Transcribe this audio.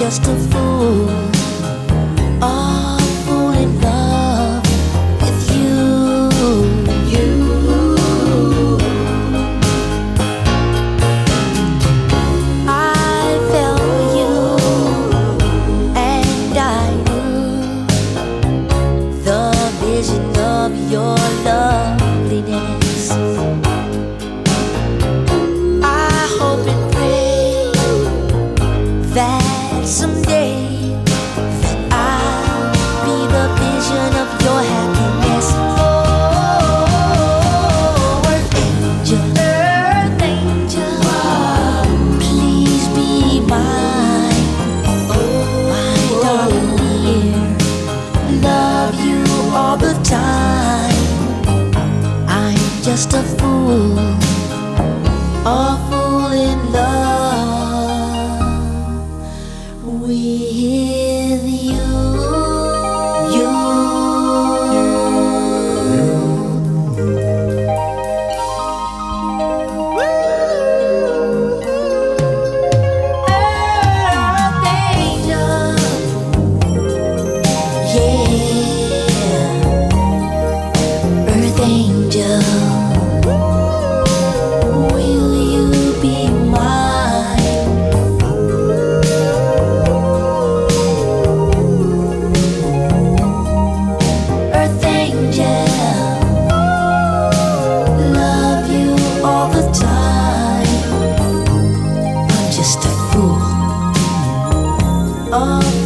just a fool, a fool in love with you. I fell for you, and I knew the vision of your loveliness. I hope and pray that someday that I'll be the vision of your happiness. Oh, earth angel, please be mine. My darling dear, love you all the time. I'm just a fool in love with you. Earth angel, yeah, earth angel. Just a fool. Oh.